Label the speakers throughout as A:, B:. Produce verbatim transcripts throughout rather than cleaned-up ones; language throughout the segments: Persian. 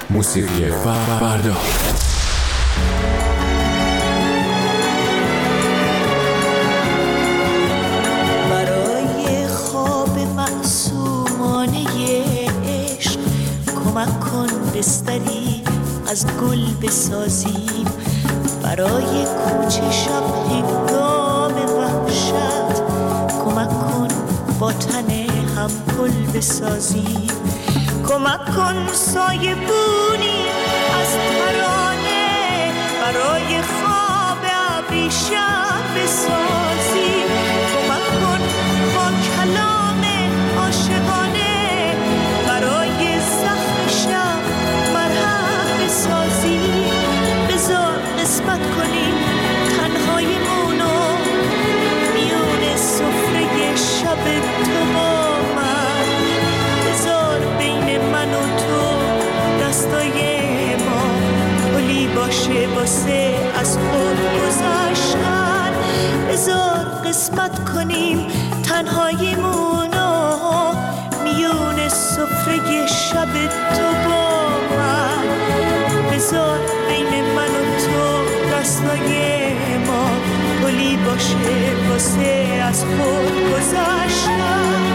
A: موسیقی فردا.
B: برای خواب معصومانه عشق کمک کن بستری از گل بسازیم، برای کوچه شب هنگام وحشت کمک کن با تن هم گل بسازیم، کمک کن سایه بونی از ترانه برای خواب ابریشم بسازیم، کمک کن با کلام عاشقانه برای زخم شب مرهم بسازیم، بذار قسمت کنیم تنهاییمونو میون سفره شب تو با من، بذار بین من و تو دستای ما پلی باشه واسه از خود گذشتن، بذار قسمت کنیم تنهاییمونو میون سفره شب تو با من، بذار بین من و تو دستای ما پلی باشه واسه از خود گذشتن.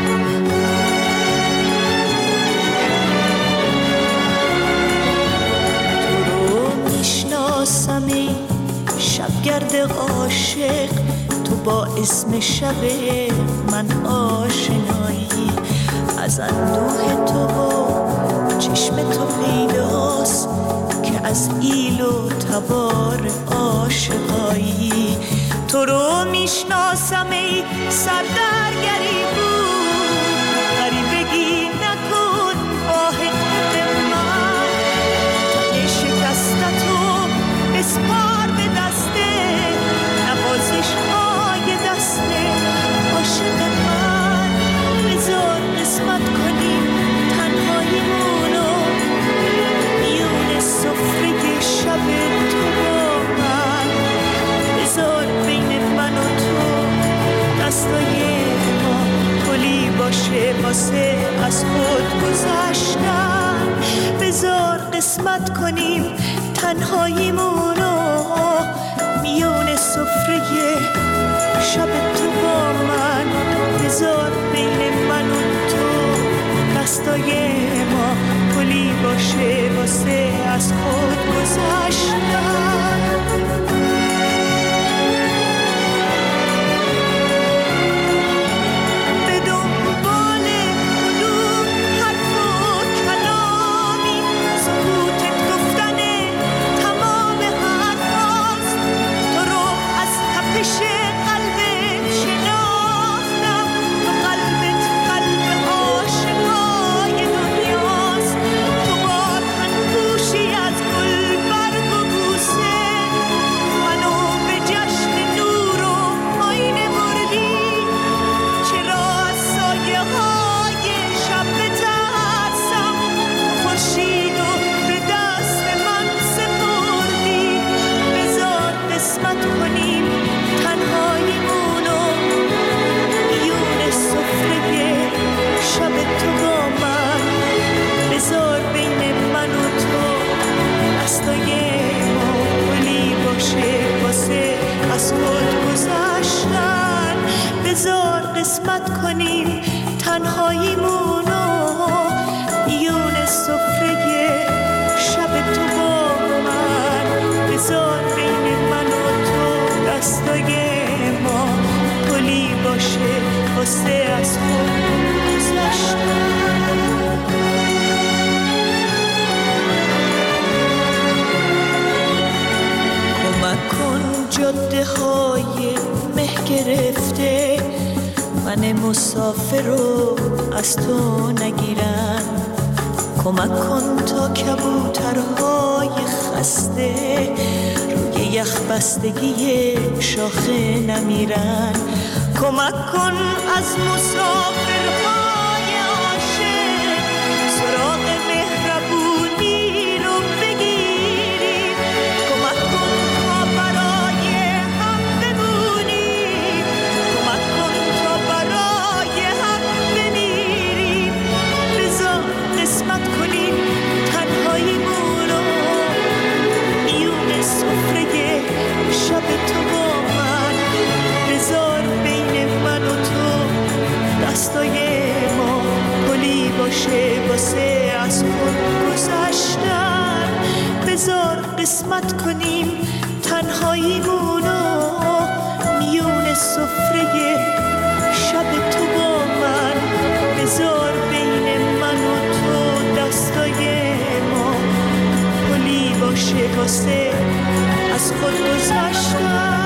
B: تو رو میشناسم ای شبگرد عاشق، تو با اسم شب من آشنایی، از اندوه تو و چشم تو پیداست که از ایل و تبار عاشقایی، تو رو میشناسم ای سردرگری بود، غریبگی نکن آه خود من، تن شکستتو بسپار به دسته نوازش های دسته عاشق من، بذار قسمت کنیم تنهاییمونو میون سفره شب تو با من، بذار بین من و تو دستای ما پلی باشه واسه از خود گذشتن، بذار قسمت کنیم تنهاییمونو میون سفره شب تو با من، بذار بین من و تو دستای ما پلی باشه واسه از خود گذشتن. به دنبال کدوم حرف و کلامی سکوتت گفتن تمام حرفاست، تو رو از تپش قلبت شناختم، تو قلبت قلب عاشقای دنیاست، تو با تنگوشی از گل برگ و بوسه منو به جشن نور و آینه بردی، چرا از سایه های شب بترسم، تو خورشید و به دست من سپردی، بذار قسمت کنیم تنهاییمونو میون سفره شب تو با من، بذار بین من و تو دستای ما پلی باشه واسه از خود گذشتن، بذار قسمت کنیم تنهاییمونو میون سفره شب تو با من، بذار بین من و تو دستای ما پلی باشه واسه از خود گذشتن. کمک کن جاده های مه گرفته من مسافر رو از تو نگیرن، کمک کن تا کبوترهای خسته روی یخ بستگی شاخه نمیرن، کمک کن از مسافرهای عاشق سراغ مهربونی رو بگیریم، کمک کن تا برای هم بمونیم، کمک کن تا برای هم بمیریم، بذار قسمت کنیم تنهایی بذار قسمت کنیم تنهاییمونو، میون سفره شب تو با من، بذار بین من و تو دستای ما پلی باشه واسه از خود گذشتن.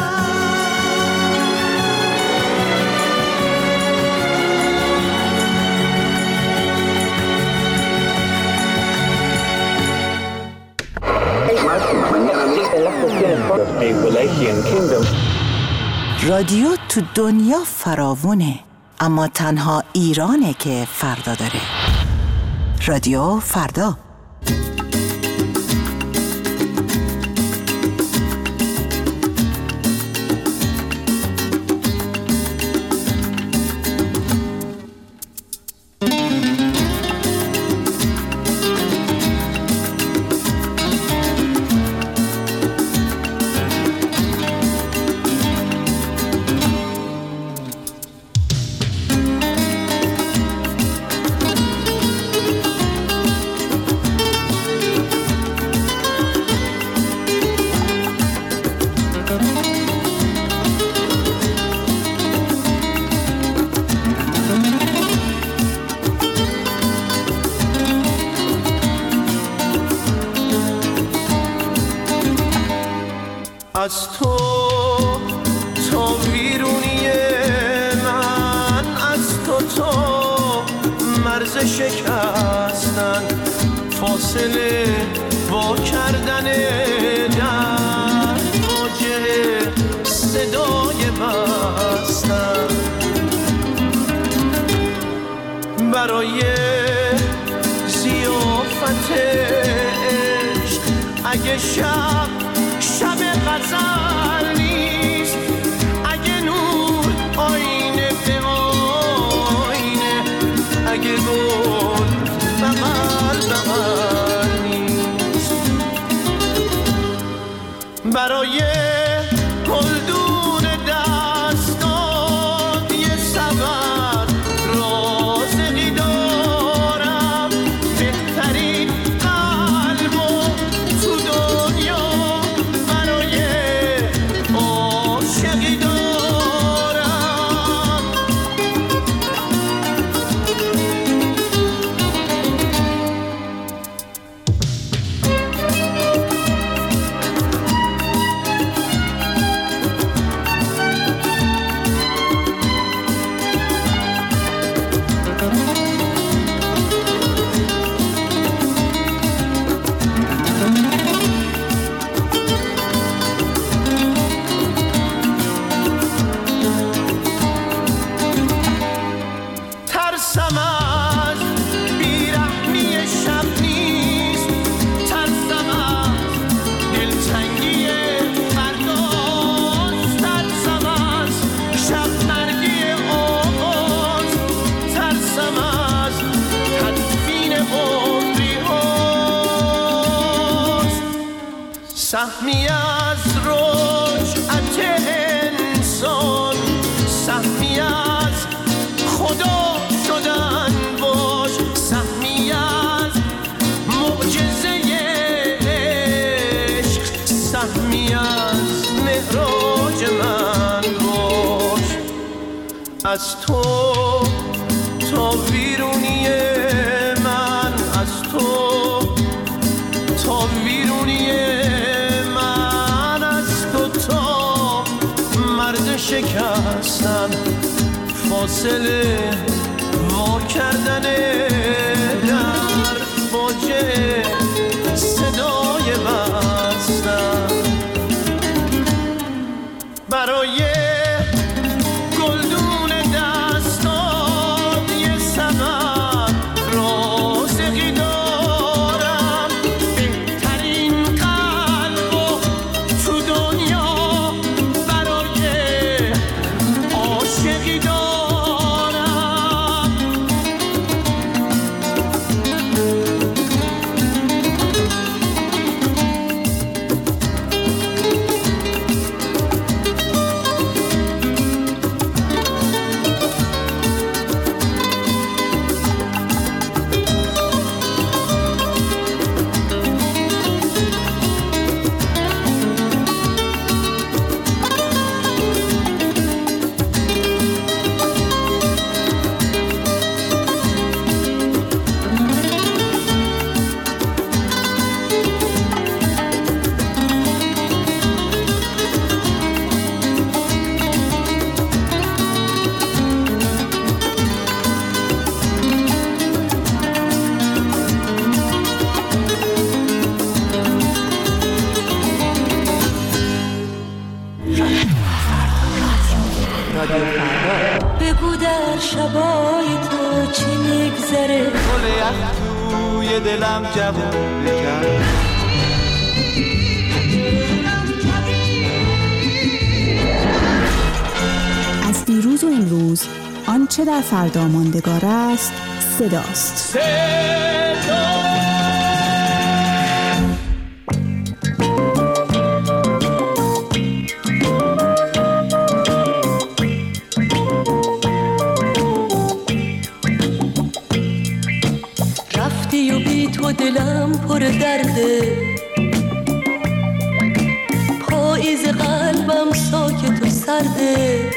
C: رادیو تو دنیا فراوونه، اما تنها ایرانه که فردا داره. رادیو فردا.
D: از تو تا ویرونی من، از تو تا مرز شکستن، فاصله با کردن در واجه صدای بستن، برای ضیافت عشق اگه شب شب غزل نیست، اگه نور آینه به آینه، اگه گل بغل بغل نیست، برای گلدون دستات یه سبد رازقی دارم، بهترین قلب و تو دنیا سهمی از رجعت انسان، سهمی از خدا شدن باش، سهمی از معجزه عشق، سهمی از معراج من باش. از تو تا ویرونی من، از تو تا ویرونی شکستن، فاصله وا کردن در واجه صدای بستن، برای گلدون دستات یه سبد رازقی دارم، بهترین قلب و تو دنیا عاشقی دارم، یخ توی دلم جوونه کرد.
E: از دیروز و امروز آنچه در فردا ماندگار است صداست.
D: صدا
F: رفتی و بی تو دلم پر درده، پاییز قلبم ساکت و سرده،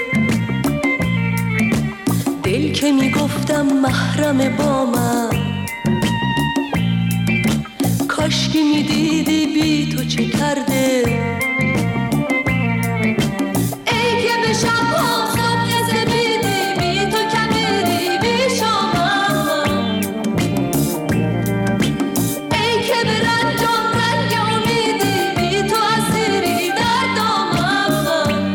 F: دل که میگفتم محرم با من، کاشکی میدیدی بی تو چه کرده. ای که به شب ها صبح زمیدی بی تو کمیدی بی شامم، ای که به رنجام رنگ امیدی بی تو اسیری در دامم.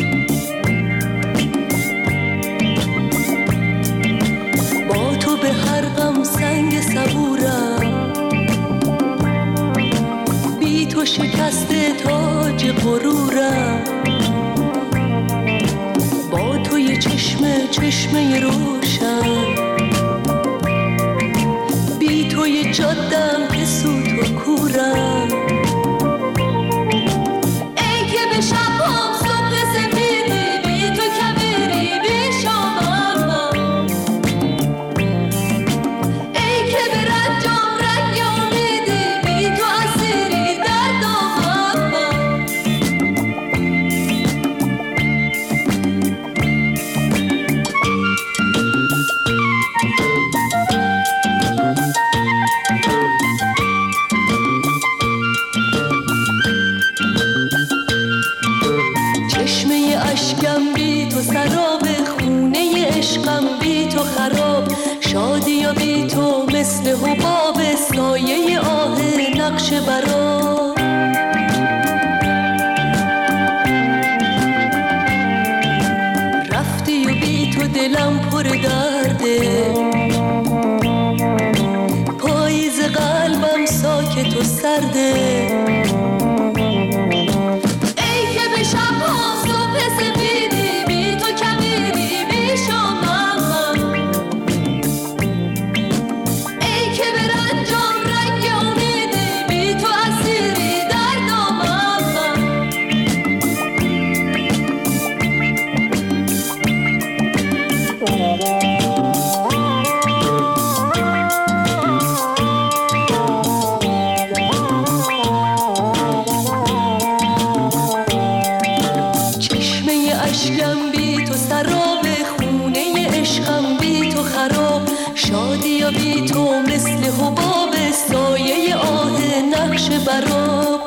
F: با تو به هر غم سنگ صبورم، بی تو شکسته تاج غرورم، با تو یه چشمه چشمه روشن، بی تو یه جادم که سوت و کورم. ای که به شبام صبح سفیدی بی تو کبیری بی شامم، ای که به رنجام رنگ امیدی بی تو اسیری در دامم. چشمه اشکم بی تو سراب، خونه عشقم بی تو خراب، شادی و بی تو مثل حباب، سایه آه نقش برا. رفتی و بی تو دلم پر درده، پاییز قلبم ساکت و سرده، ای که به شبها صبح سفیدی بی تو کمیدی بی شامم، ای که به رنجام رنگ امیدی بی تو اسیری در دامم. چشمه اشکم بی تو سراب، خونه عشقم بی تو خراب، شادی و بی تو مثل حباب، سایه آه نقش براب.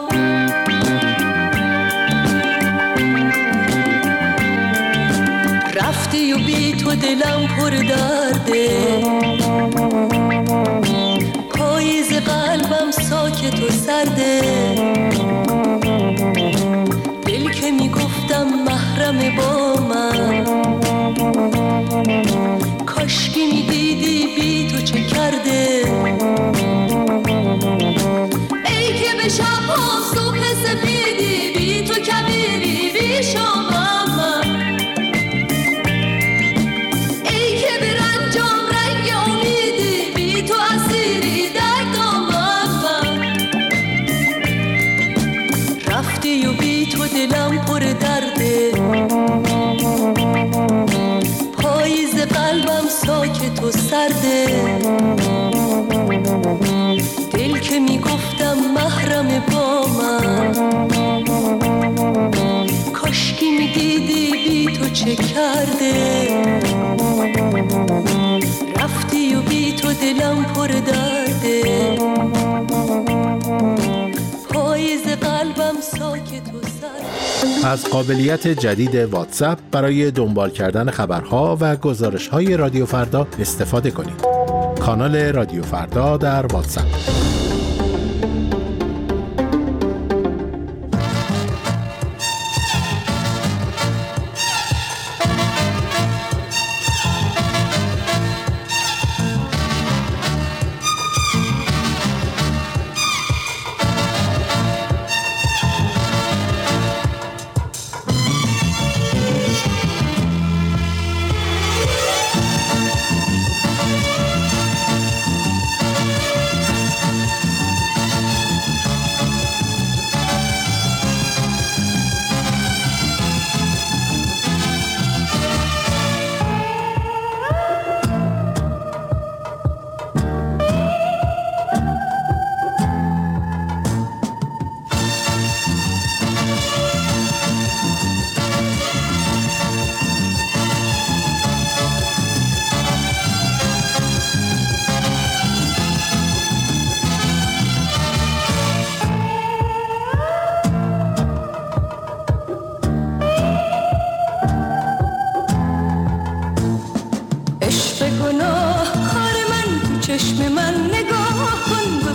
F: رفتی و بی تو دلم پر درده، پاییز قلبم ساکت و سرده، دل که میگفتم محرم با من، کاشکی میدیدی بی تو چه کرده. ای که به شبها صبح سفیدی بی تو کبیری بی شامم، ای که به رنجام رنگ امیدی بی تو اسیری در دامم. رفتی و بی تو دلم پر درده، پاییز قلبم ساکت و سرده، دل که میگفتم محرم با من، کاشکی میدیدی بی تو چه کرده. رفتی و بی تو دلم پر درده، پاییز قلبم ساکت و سرده.
G: از قابلیت جدید واتساپ برای دنبال کردن خبرها و گزارش‌های رادیو فردا استفاده کنید. کانال رادیو فردا در واتساپ.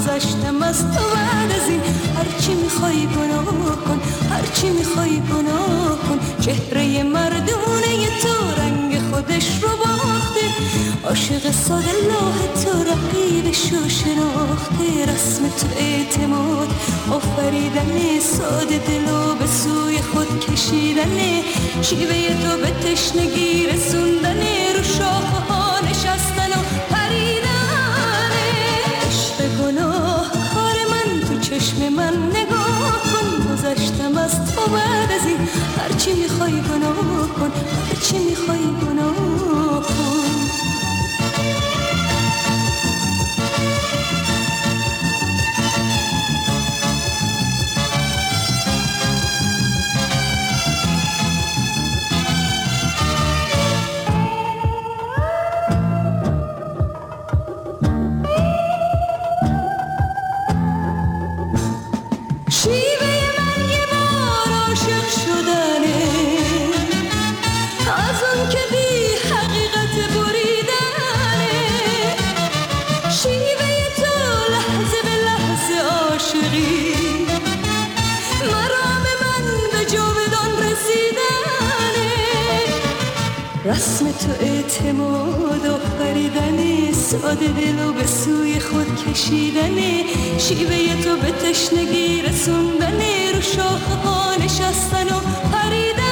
F: گذشتم از تو بعد از این هرچی میخوای گناه کن، هرچی میخوای گناه کن. چهره مردونه تو رنگ خودش رو باخته، عاشق ساده لاه تو رقیبشو شناخته. رسم تو اعتماد آفریدنه، ساده دلو به سوی خود کشیدنه. شیوه تو به تشنگی رسوندنه، رو شاخه ها نشستن و پریدنه. عشق گناه کار من تو چشم من نگاه کن، گذشتم از تو بعد از این هرچی میخوای گناه کن، هرچی میخوای گناه کن. رسم تو اعتماد آفریدنه، ساده دلو به سوی خود کشیدنه. شیوه تو به تشنگی رسوندنه، رو شاخه ها نشستن و پریدنه.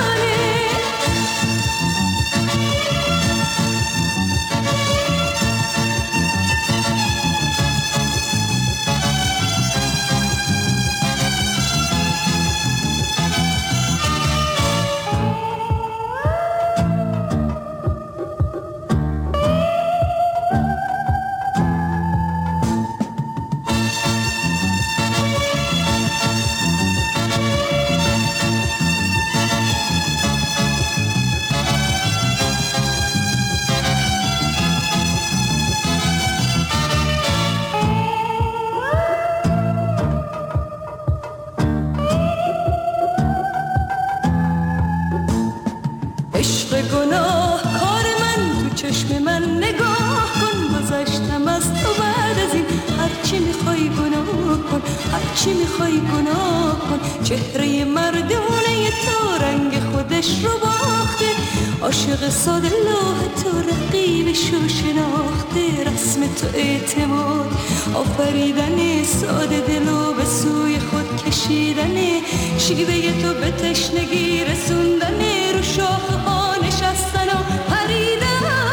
F: هرچی میخوای گناه کن. چهره مردونه تو رنگ خودش رو باخته، عاشق ساده لوح تو رقیبشو شناخته. رسم تو اعتماد آفریدنه، ساده دلو به سوی خود کشیدنه. شیوه تو به تشنگی رسوندنه، رو شاخه ها نشستن و پریدنه.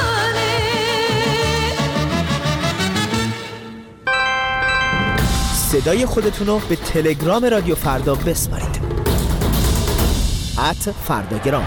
H: صدای خودتون رو به تلگرام رادیو فردا بسپارید. ات فرداگرام.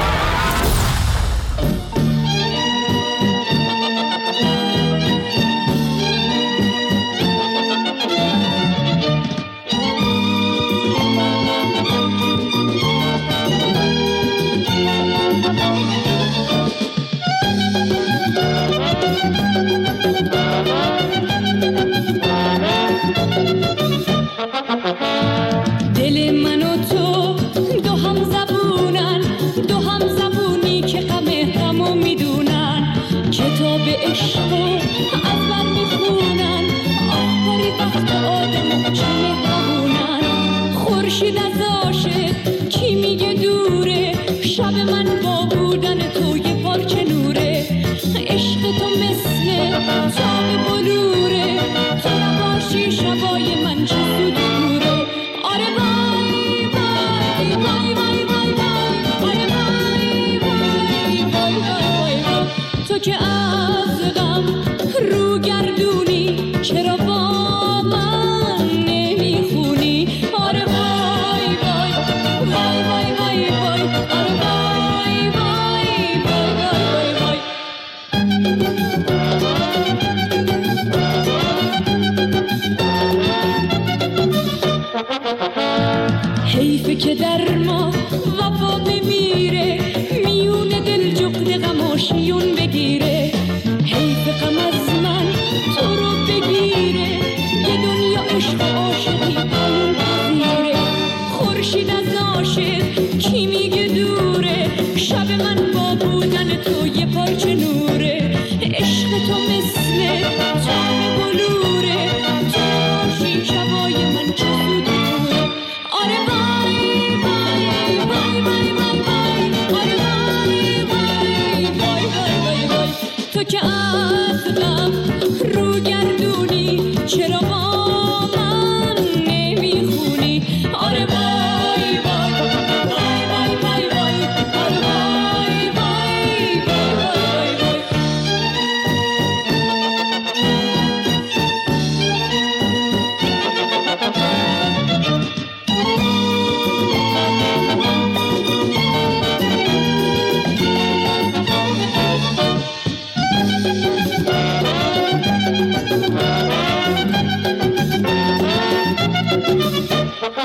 F: که در ما وفا بمیره، میون دل جغد غماشیون بگیره. حیف غم از من تو رو بگیره، یه دنیا عشق و عاشقی قانون پذیره. خورشید از عاشق کی میگه دوره، شب من با بودن تو یه پارچه نوره. عشق تو مثل تاب بلوره، تو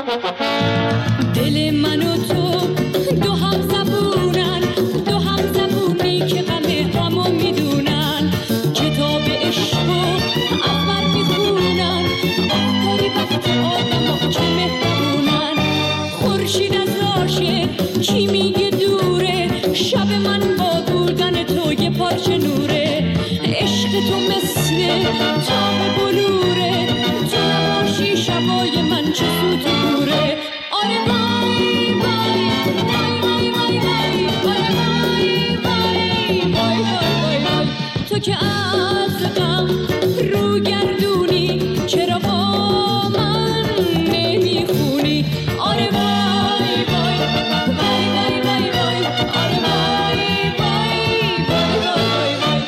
F: دل من و تو دو هم زبونن، دو هم زبونی که غم همو میدونن، کتاب عشق و احمر میخونن، آفتابی وقت آدم ها چه مهربونن. خورشید از عاشق چی میگه دوره، شب من با بودن تو یه پارچه نوره. عشق تو مثل تاب بلوره، تو نباشی شبای من چه سوت و گوره. آره وای وای وای وای وای وای آره وای وای وای وای وای تو که از غم رو گردونی، چرا با من نمیخونی. آره وای وای وای وای وای وای آره وای وای وای وای وای.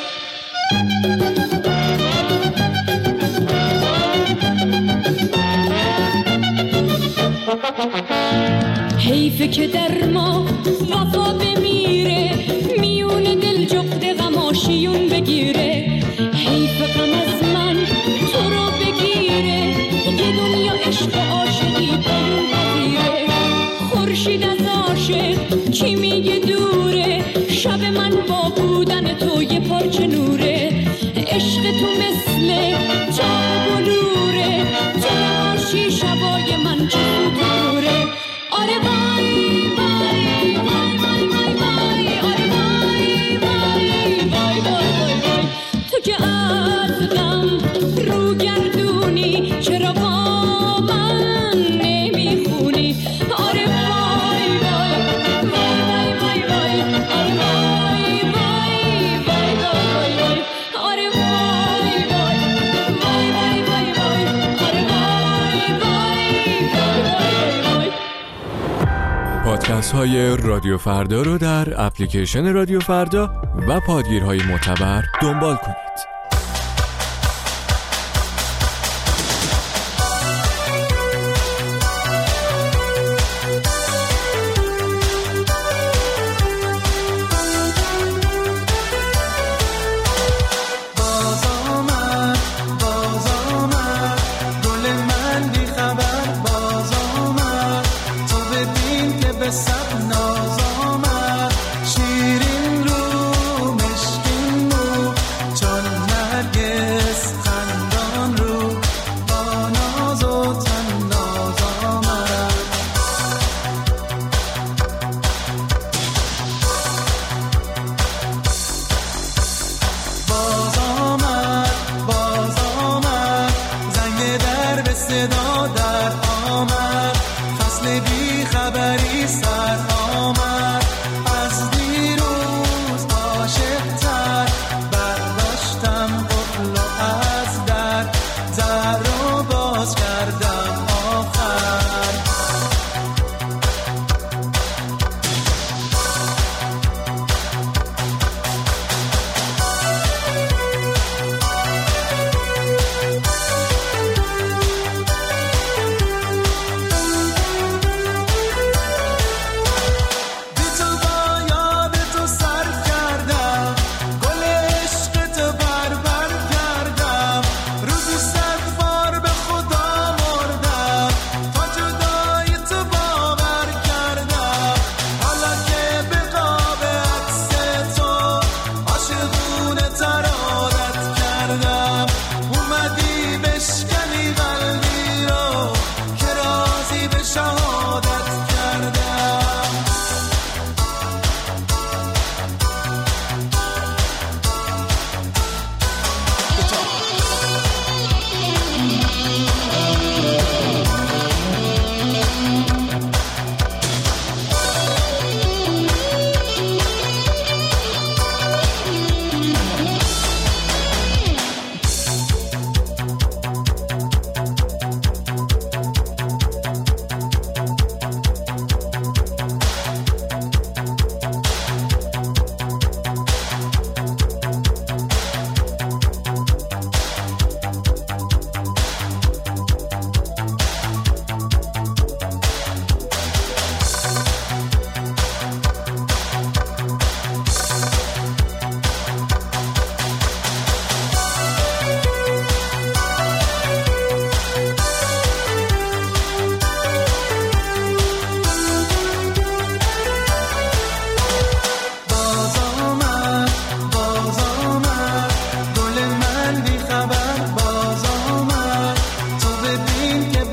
F: حیفه که در ما وفا بمیره، میون دل جغد غماشیون بگیره. حیفه غم از من تو رو بگیره، یه دنیا عشق و عاشقی برون بگیره. خورشید از عاشق چی میگه دوره، شب من با بودن تو یه پارچه نوره. عشق تو مثل تاب و نوره، تو نباشی شبای من چه دوره. آره وای وای وای وای وای وای آره وای وای وای وای وای تو که از غم رو گردونی، چرا با من نمیخونی. آره وای وای وای وای وای آره وای وای وای وای وای آره وای وای وای وای وای وای آره وای وای وای وای.
A: پادکست های رادیو فردا رو در اپلیکیشن رادیو فردا و پادگیرهای معتبر دنبال کنید.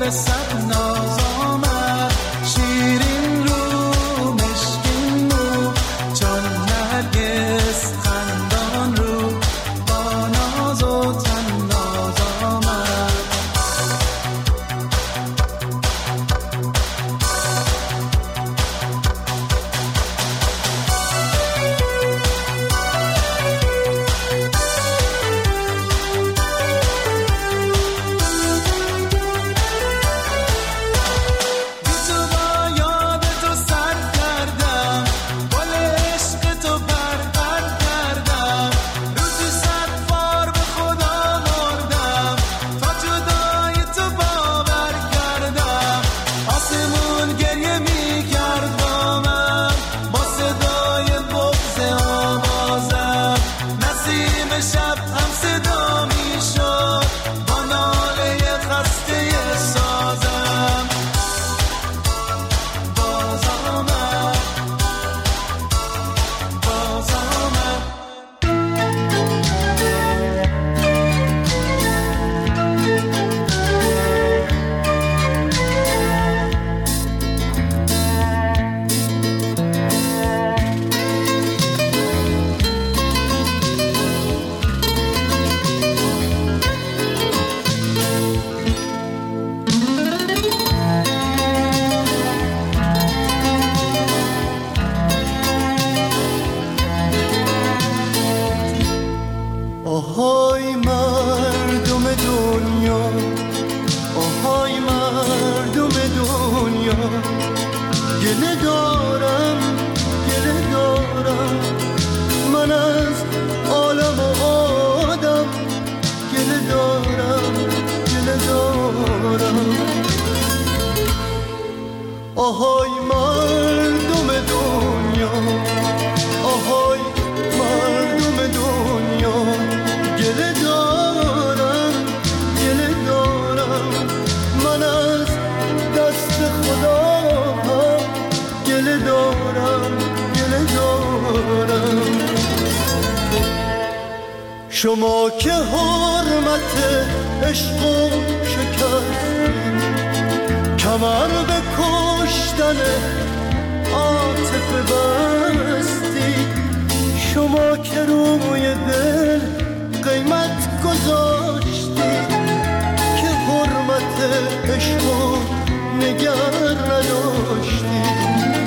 I: آهای مردم دنیا، آهای مردم دنیا، گله دارم گله دارم من از دست خدا، گله دارم گله دارم. شما که حرمت عشق و شکستین، کمر به کشتن عاطفه بستید، شما که روی دل قیمت گذاشتید که حرمت عشق و نگر نداشتید.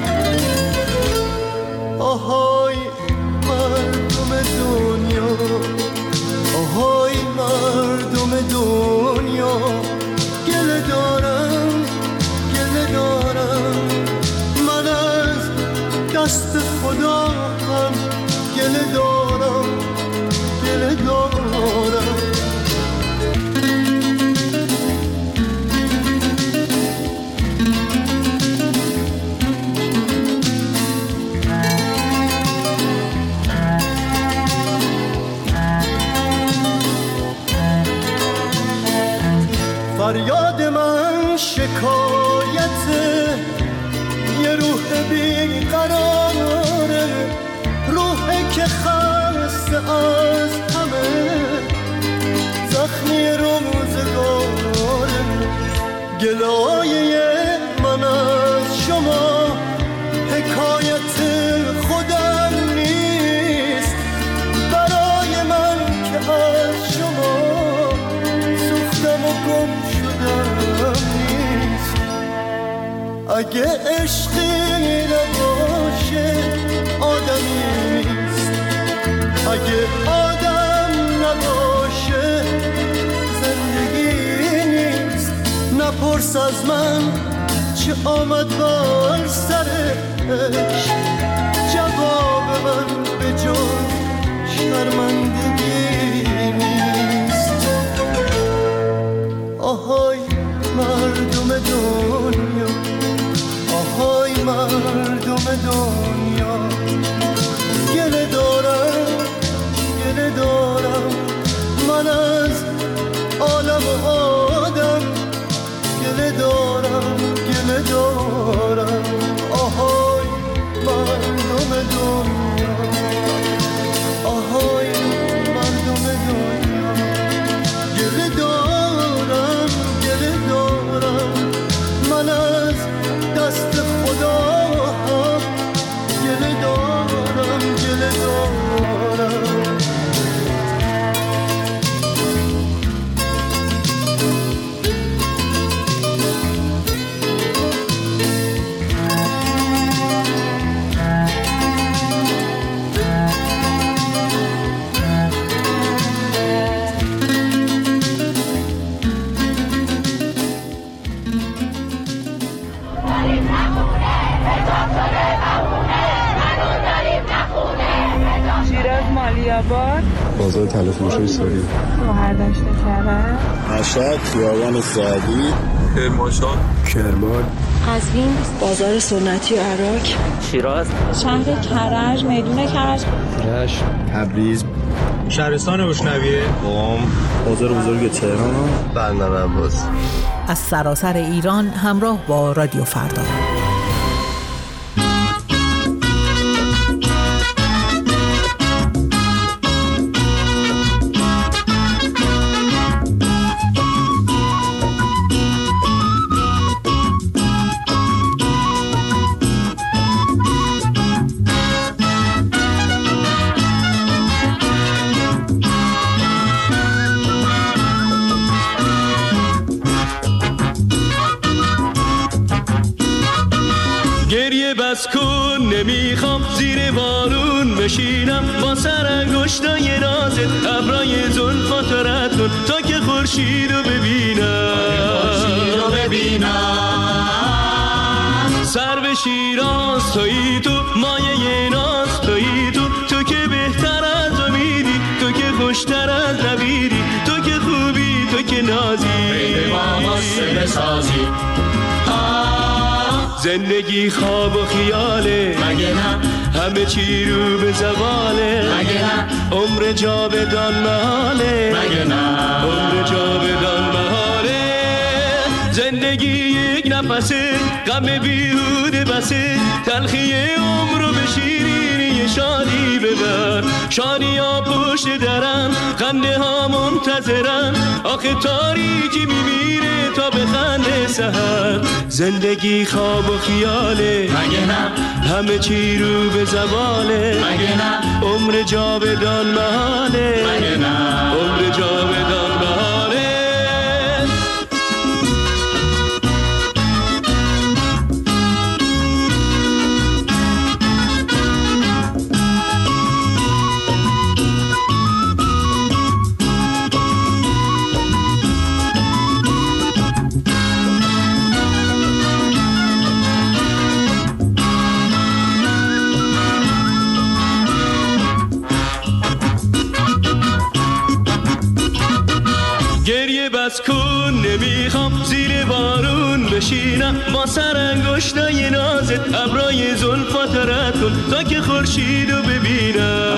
I: آهای مردم دنیا، آهای مردم دنیا، گله دارم گله دارم من از دست خدا، هم گله دارم گله دارم. فریاد من شکایت یه روح بیقراره، روحی که خسته از همه زخمی روزگاره. گلایه من از شما حکایت خودم نیست، برای من که از شما سوختم و گم شدم نیست. اگه عشقی نباشه آدمی نیست، اگه آدم نباشه زندگی نیست. نپرس از من چه آمد بر سرش، جواب من به جز شرمندگی نیست. آهای مردم دنیا، آهای مردم دنیا، گله دارم گله دارم من از عالم و آدم، گله دارم گله دارم. آهای مردم دنیا، آهای مردم دنیا، گله دارم گله دارم
J: آباد،
K: بازار طلا فروشی سوری،
J: شهردشت کرج،
K: مشهد، خیابان سعدی، کرمانشاه، کرمان،
L: قزوین، بازار سنتی و عراق،
M: شیراز،
N: شهر کرج، میدون کرج،
K: رشت، تبریز،
O: شهرستان بوشنویه،
K: قم، بازار بزرگ تهران، بندر عباس.
C: از سراسر ایران همراه با رادیو فردا.
P: بس کن نمیخوام زیر بارون بشینم با سر انگشتای نازت ابرای زلفات رد کن تا که خورشید رو ببینم سر به شیراز تویی تو مایه ناز تویی تو تو که بهتر از امیدی تو که خوشتر از نویدی تو که خوبی تو که نازی با ما سر بسازی زندگی خواب و خیاله مگه نه همه چی رو به زواله مگه نه عمر جاودان محاله مگه نه عمر جاودان محاله زندگی یک نفسه غم بیهوده بسه تلخی عمر رو به شیرینی شادی ببر شادی ها پشت درم خنده ها منتظرم آخه تاریکی میمیره تا به خنده سحر زندگی خواب و خیاله مگه نه همه چی رو به زواله مگه نه عمر جاودان محاله مگه نه عمر جاودان محاله بس کن نمیخوام زیر بارون بشینم با سر انگشتای نازت ابرای زلفات رد کن تا که خورشید رو ببینم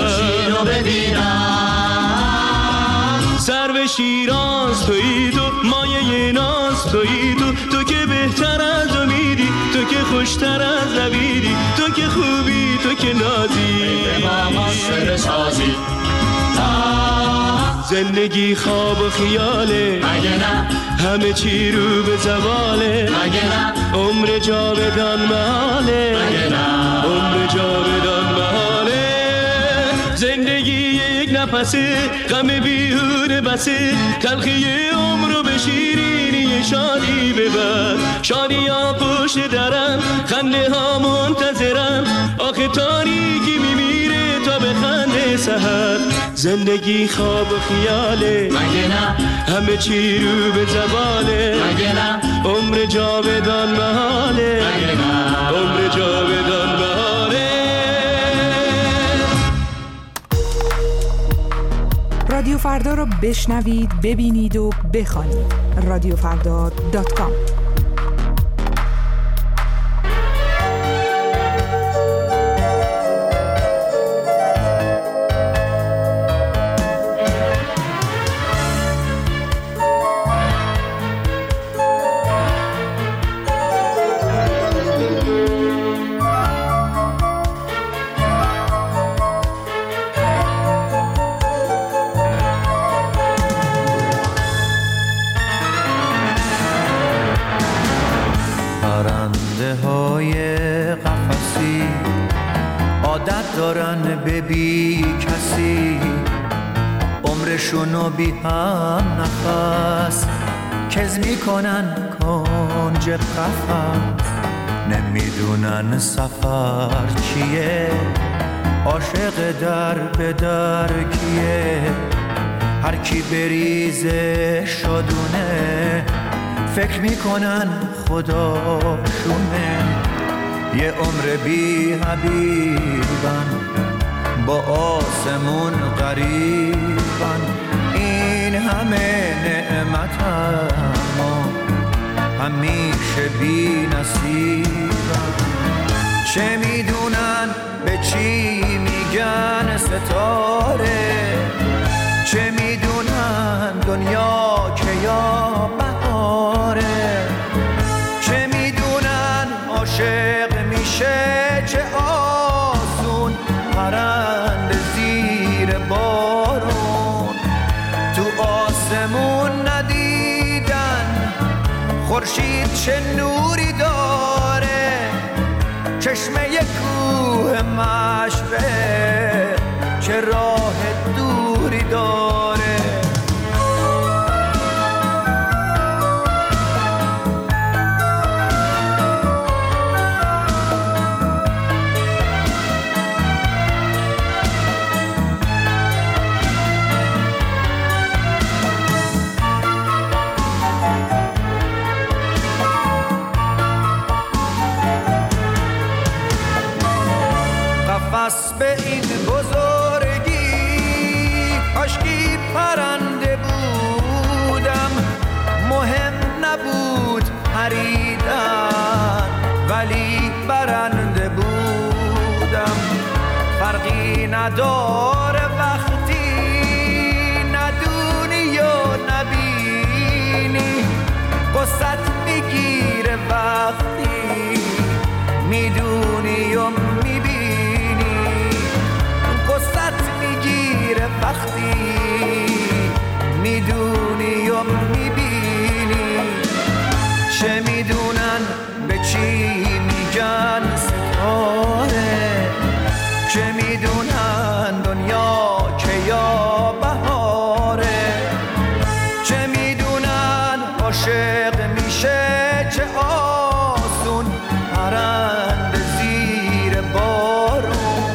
P: سر به شیراز تویی تو مایه ناز تویی تو تو که بهتر از امیدی تو که خوشتر از نویدی تو که خوبی تو که نازی با ما سر سازی زندگی خواب و خیاله مگه نه همه چی رو به زواله مگه نه عمر جاودان محاله مگه نه عمر جاودان محاله زندگی یک نفسه غم بیهوده بسه تلخی عمر رو به شیرینی شادی ببر شادی ها پشت درم خنده ها منتظرم آخه تاریکی میمیره تا به خنده سحر زندگی خواب و خیاله مگه نه همه چی رو به زواله مگه نه عمر جاودان محاله مگه نه عمر جاودان محاله
Q: رادیو فردا رو بشنوید ببینید و بخوانید رادیو فردا دات کام.
R: دارن به بی کسی عمرشونو بی هم نفس کز میکنن کنج قفس نمیدونن سفر چیه عاشق در به در کیه هر کی بریزه شدونه فکر میکنن خداشونه یه عمر بی حبیبن با آسمون غریبن. این همه نعمت اما همیشه بی نصیبن. چه میدونن به چی میگن ستاره، چه میدونن دنیا که یا بهاره، چه میدونن عاشق میشه چه آسون پرنده زیر بارون. تو آسمون ندیدن خورشید چه نوری داره، چشمه کوه مشبه چه راه دوری داره. قفس به این بزرگی کاشکی پرنده بودم، مهم نبود پریدن ولی برنده بودم. فرقی نداره وقتی ندونی یا نبینی، قصت میگیره وقتی میدونی و میبینی، قصت میگیره وقتی میدونی و میبینی. چه میدونن به چی میگن ستاره، چه میدونن دنیا که یا بهاره، چه میدونن عاشق میشه چه آسون پرنده زیر بارون.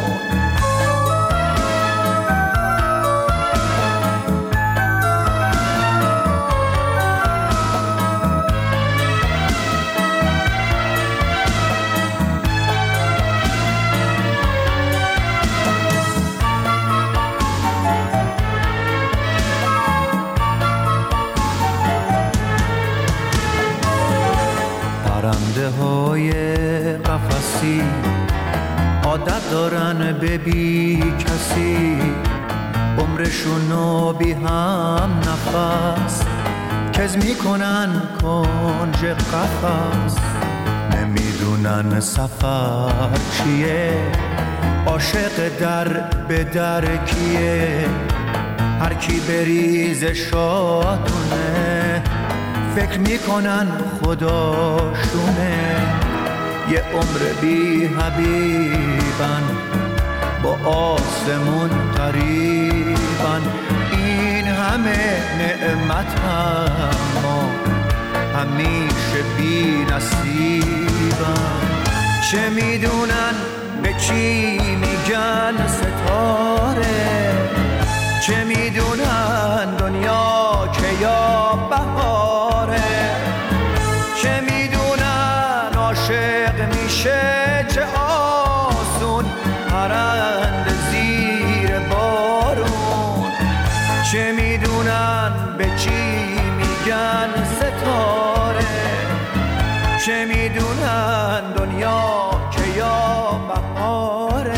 R: پرنده های قفسی عادت دارن به بی کسی، عمرشونو بی هم نفس کز میکنن کنج قفس. نمیدونن سفر چیه، عاشق در به در کیه، هر کی بریز شاتونه فکر میکنن خداشونه. یه عمر بی حبیبن با آسمون قریبن. این همه نعمت اما همیشه بی نصیبن. چه میدونن به چی میگن ستاره، چه میدونن دنیا که یا بهاره، چه میدونن عاشق میشه چه آسون پرنده زیر بارون. چه میدونن به چی میگن ستاره، چه میدونن دنیا که یا بهاره.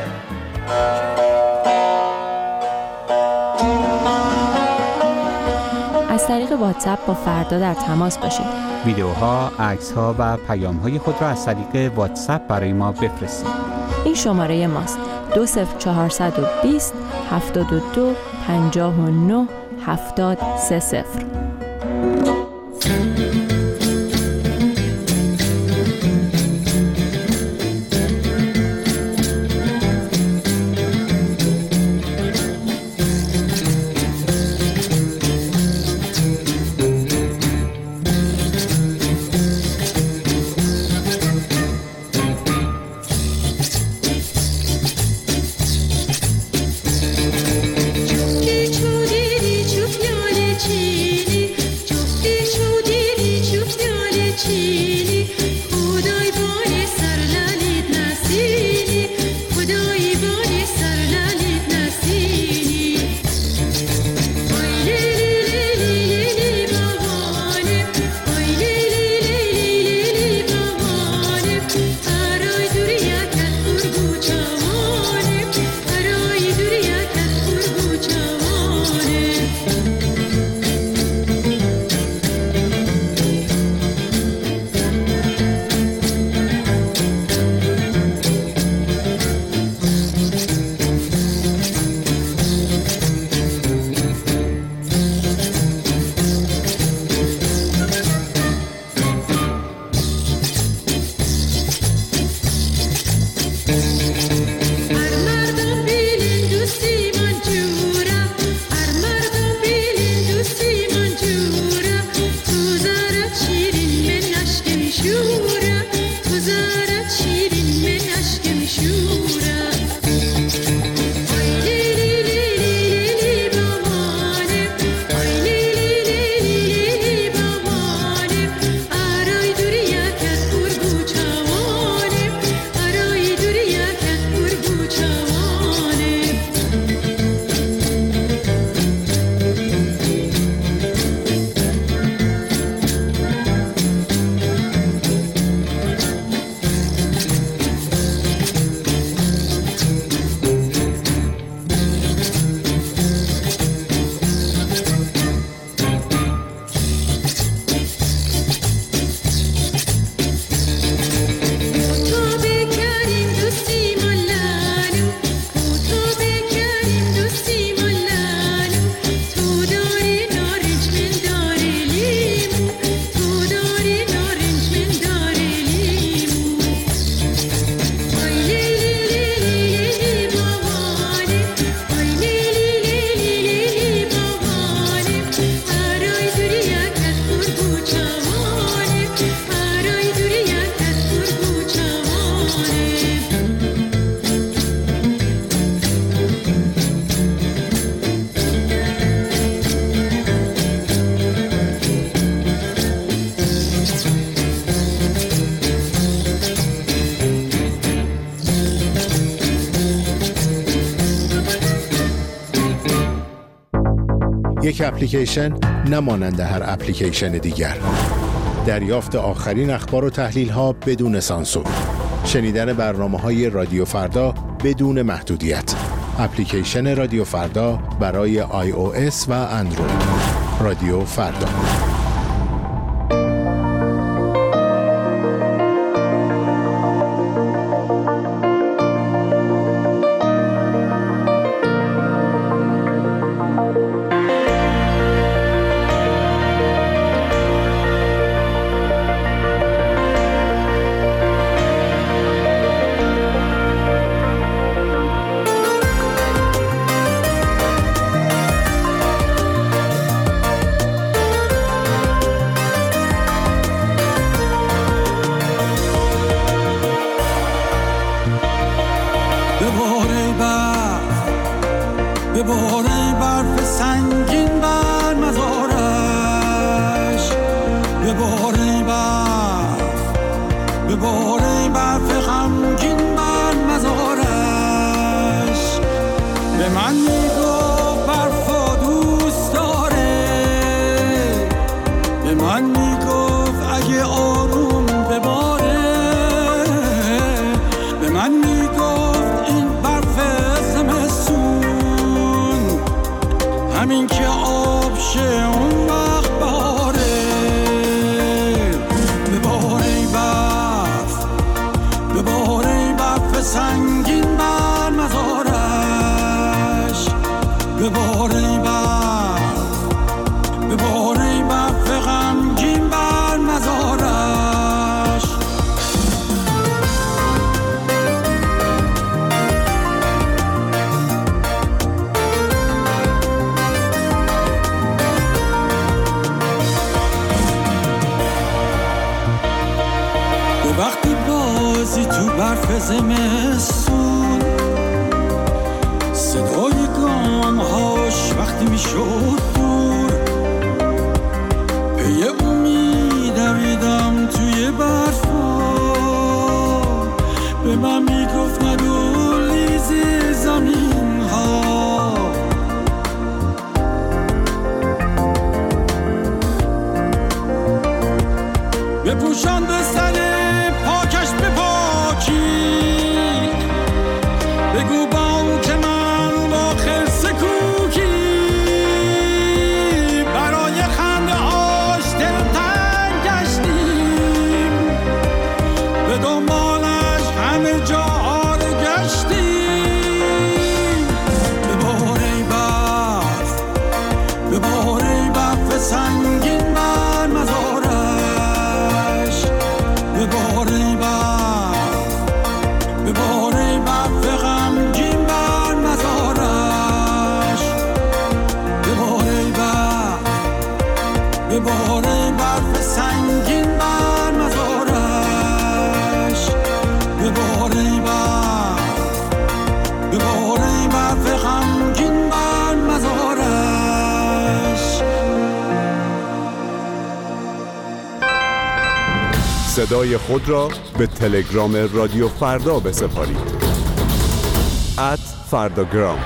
M: از طریق واتساپ با فردا در تماس باشید.
S: ویدیوها، عکس‌ها و پیام‌های خود را از طریق واتساپ برای ما بفرستید.
M: این شماره ماست: دو صفر چهارصد و بیست هفتاد و دو پنجاه و نه هفتاد سه صفر.
F: چوب دیدی چوب پیاله چینی
G: یک اپلیکیشن نمانند هر اپلیکیشن دیگر. دریافت آخرین اخبار و تحلیل ها بدون سانسور. شنیدن برنامه‌های رادیو فردا بدون محدودیت. اپلیکیشن رادیو فردا برای آی او اس و اندروید. رادیو فردا.
T: زمستون صدای گامهاش وقتی میشد دور پی امید دویدم توی برفا به من میگفت ندولیز زمین ها بپوشان به سر پاکش به پاکی بگو با که من با خرس کوکی برای خنده هاش دلتنگ گشتیم به دنبالش همه جا رو گشتیم به باره برف به باره برف سنگین بر مزارش به باره برف به باره برف غمگین بر مزارش به باره برف به باره برف سنگین بر مزارش به باره برف به باره برف غمگین بر مزارش.
U: صدای خود را به تلگرام رادیو فردا بسپارید. ات فرداگرام.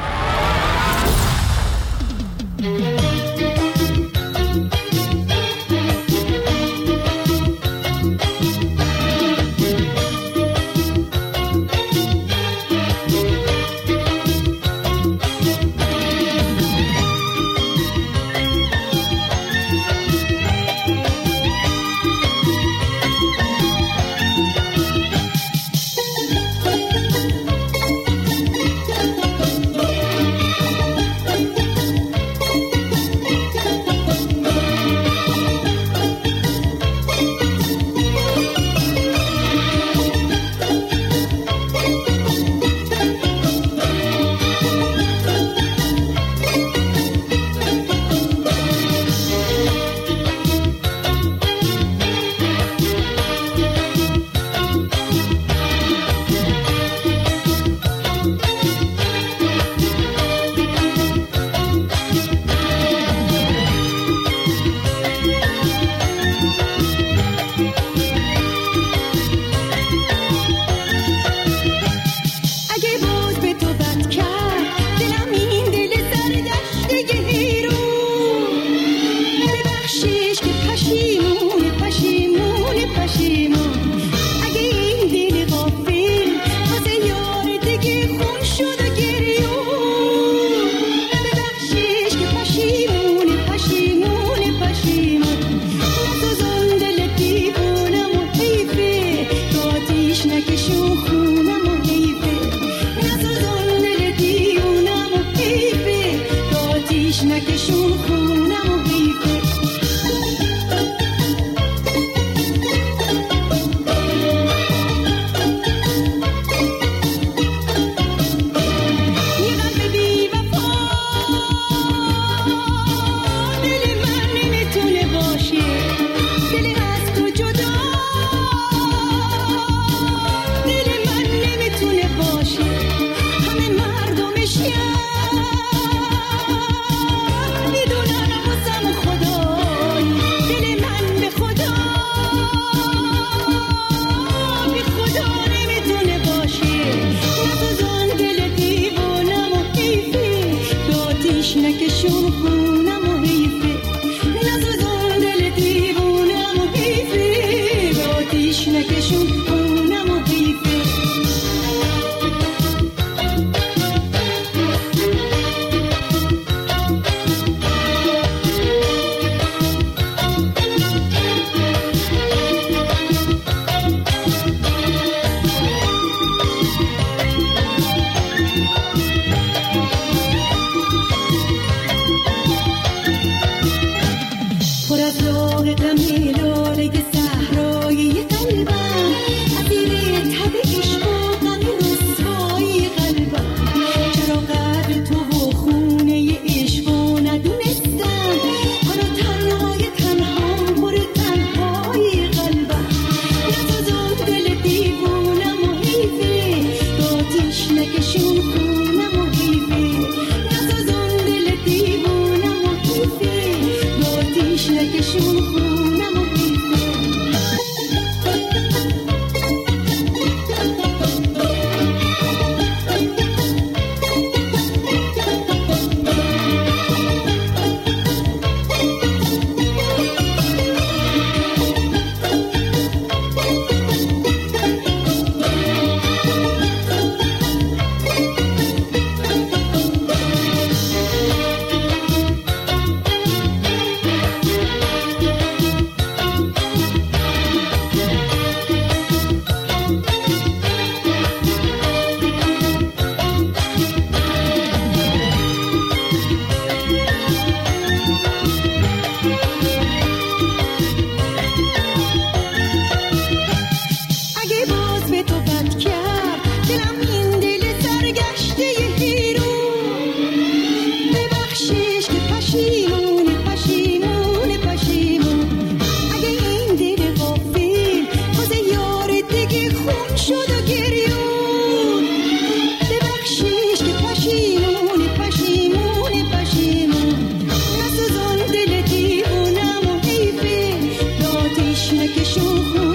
F: تشنه که شوخون